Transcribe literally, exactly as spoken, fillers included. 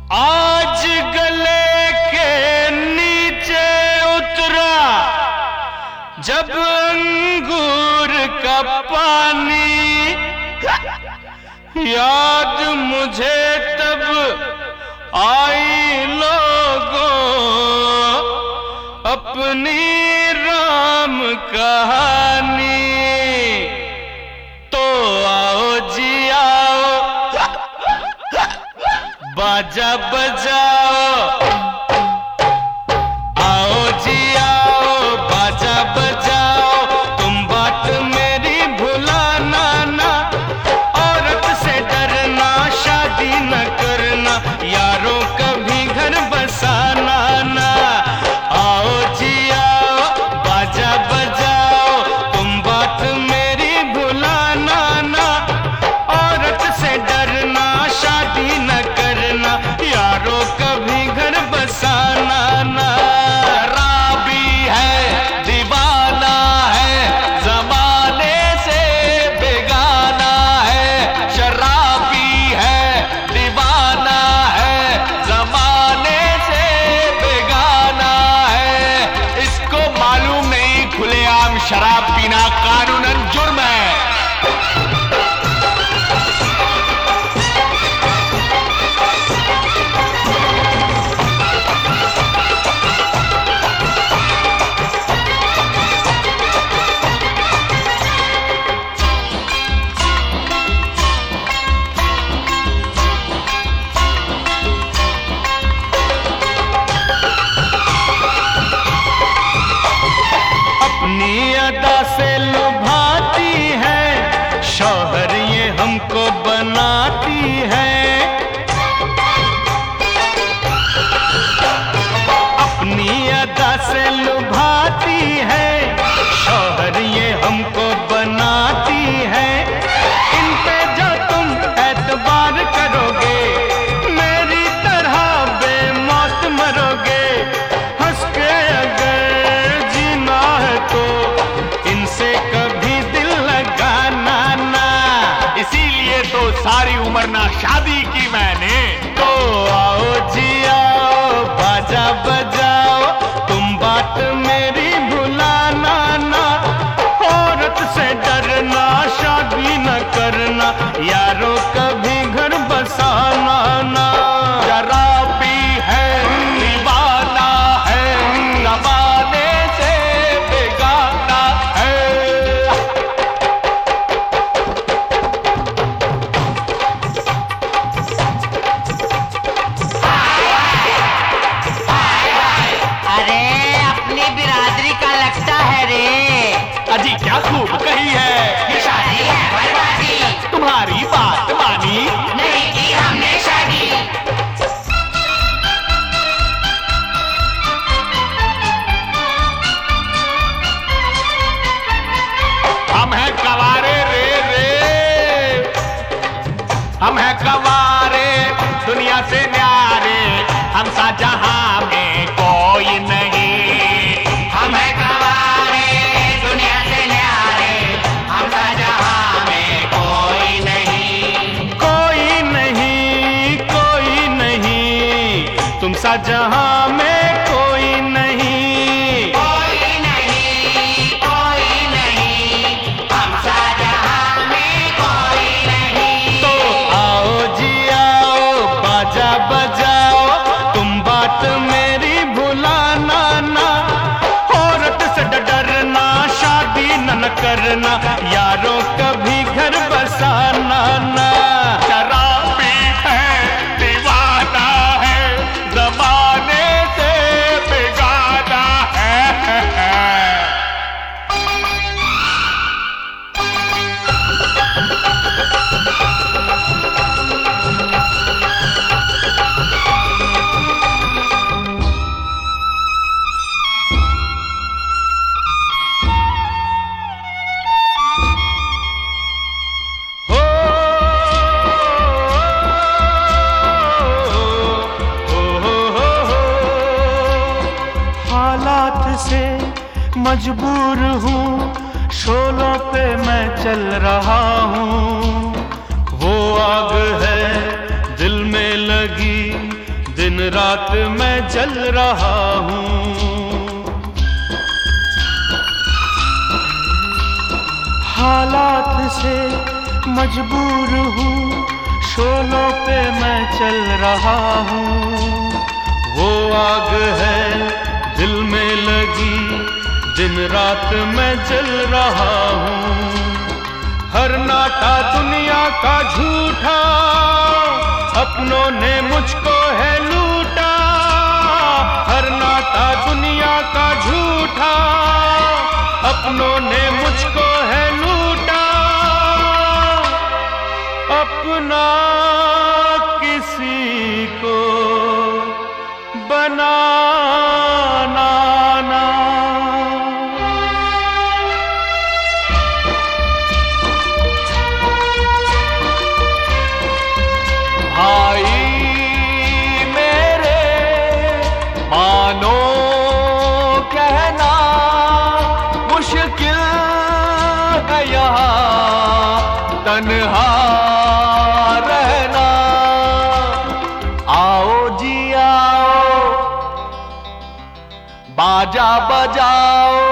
आज गले के नीचे उतरा जब अंगूर का पानी, याद मुझे तब आई लोगों अपनी राम कहानी। तो आओ जी आओ बाजा बजाओ, आओ जी आओ बाजा बजाओ, तुम बात मेरी भुलाना ना, औरत से डरना शादी न करना, यारों कभी घर बसाना ना। आओ जी आओ बाजा बजाओ, तुम बात मेरी भुलाना ना, औरत से डरना शादी न करना, यारों कभी घर बसाना ना। शराबी है दीवाना है जमाने से बेगाना है, शराबी है दीवाना है जमाने से बेगाना है, इसको मालूम नहीं खुलेआम शराब पीना कानूनन जुर्म है। अपनी अदा से लुभाती है, शौहर ये हमको बनाती है। अपनी अदा से लुभाती है, शौहर ये हमको बनाती है। इन पे जो तुम एतबार करोगे, मेरी तरह बेमौत मरोगे। हंस के अगर जीना है तो इनसे कभी दिल लगाना ना, इसीलिए तो सारी उम्र ना शादी की मैंने। तो आओ जी आओ बाजा बजाओ, तुम बात मेरी भुलाना ना, औरत से डरना शादी न करना, यारों कभी घर बसाना ना। शराबी है दीवाना है जमाने से बेगाना है। अरे अपनी बिरादरी का लगता है रे। अजी क्या खूब कही है, ये शादी है बर्बादी, तुम्हारी बात मानी नहीं की हमने शादी। हम हैं कवारे रे रे, हम हैं कवारे दुनिया से न्यारे, हम सा जहां में कोई नहीं। हम हैं कवारे दुनिया से न्यारे, हम सा जहां में कोई नहीं। कोई नहीं कोई नहीं, तुम सा जहां में कोई नहीं। कोई नहीं कोई नहीं, हम सा जहां में कोई नहीं। तो आओ जी आओ बाजा बजाओ, तुम बात मेरी भुलाना ना, औरत से डरना शादी न करना, यारों कभी घर बसाना ना। शराबी है दीवाना है जमाने से बेगाना है। हो हो हो हो, हालात से मजबूर हूँ, शोलों पे मैं चल रहा हूँ। वो आग है दिल में लगी दिन रात मैं जल रहा हूँ। हालात से मजबूर हूँ, शोलों पे मैं चल रहा हूँ। वो आग है दिल में लगी, दिन रात मैं जल रहा हूँ। हर नाटा दुनिया का झूठा, अपनों ने मुझको है लूटा। हर नाटा दुनिया का झूठा, अपनों ने मुझको है लूटा। अपना किसी को बनाना ना। भाई मेरे मानो कहना, मुश्किल है यहाँ तन्हा रहना। आओ जी आओ, बाजा बजाओ,